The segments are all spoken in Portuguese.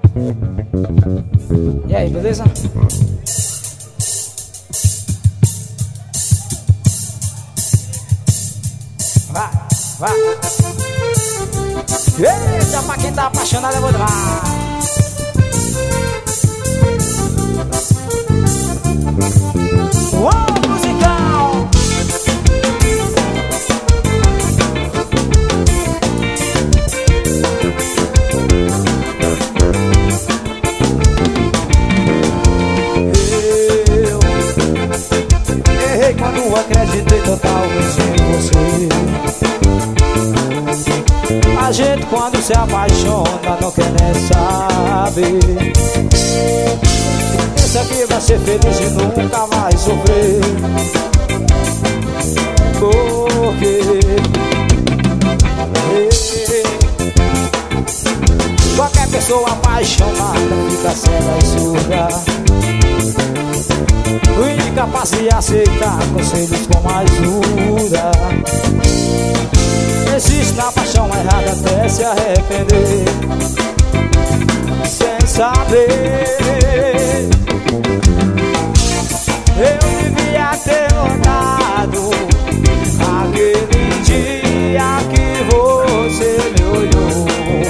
E aí, beleza? Vai, vai. Eita, pra quem tá apaixonado eu vou dar. Uou, musical. Eu errei quando acreditei totalmente em você. A gente quando se apaixona não quer nem saber. Pensa que vai ser feliz e nunca vai sofrer. Porque qualquer pessoa apaixonada fica cega e surda, incapaz de aceitar conselhos com ajuda. Existe na paixão errada até se arrepender, sem saber. Eu devia ter notado aquele dia que você me olhou.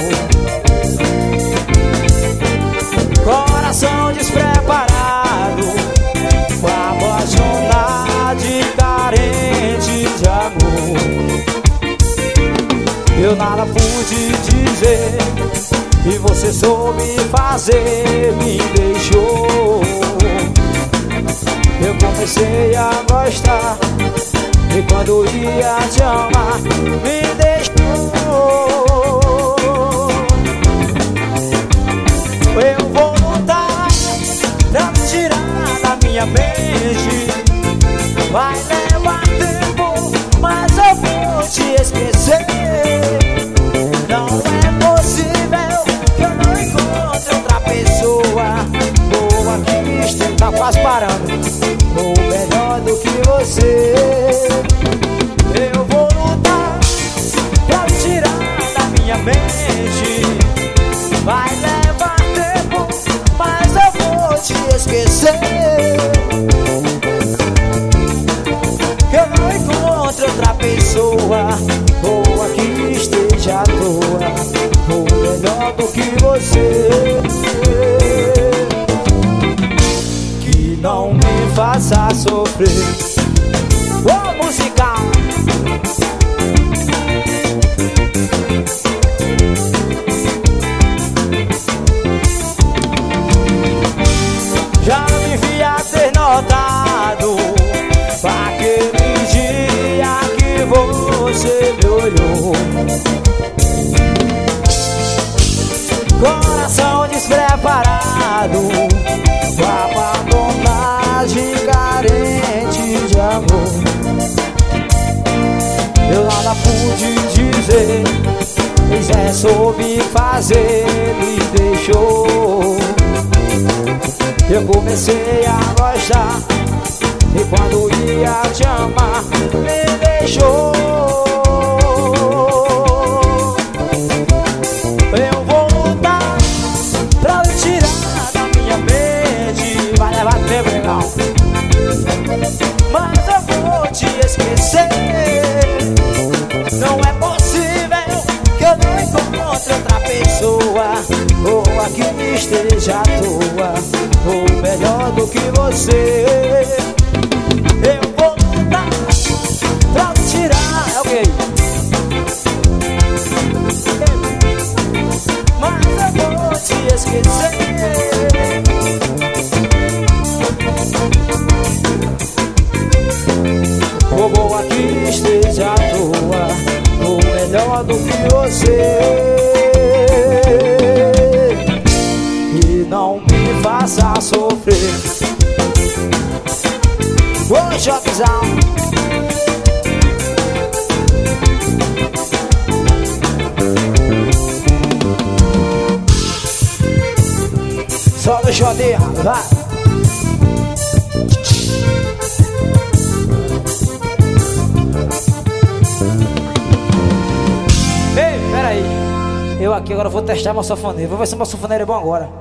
Coração despreparado, apaixonado e carente de amor. Eu nada pude dizer e você soube fazer, me deixou. Eu comecei a gostar e quando ia te amar, me deixou. Eu vou lutar pra me tirar da minha mente. Vai levar tempo, mas eu vou te esquecer. Não é possível que eu não encontre outra pessoa boa que esteja quase parando, ou melhor do que você. Eu vou lutar pra me tirar da minha mente. Vai levar tempo, mas eu vou te esquecer. Que eu não encontro outra pessoa boa que esteja à toa, ou melhor do que você, que não me faça sofrer. Ô, musical. Já devia ter notado aquele dia que você me olhou. Coração despreparado, abandonado e carente de amor. Eu nada pude dizer, pois é, soube fazer, me deixou. Eu comecei a gostar e quando ia te amar, me deixou. Eu vou lutar pra me tirar da minha mente. Vai levar tempo, legal, mas eu vou te esquecer. Não é possível que eu não encontre outra pessoa boa que esteja à toa, ou melhor do que você. Eu vou lutar pra me tirar, é ok, mas eu vou te esquecer. Ou boa que esteja à toa, ou melhor do que você, e não me faça sofrer. Ô, Jotizão. Só deixa eu ver, vai. aqui, agora eu vou testar meu sanfoneiro. Vou ver se meu sanfoneiro é bom agora.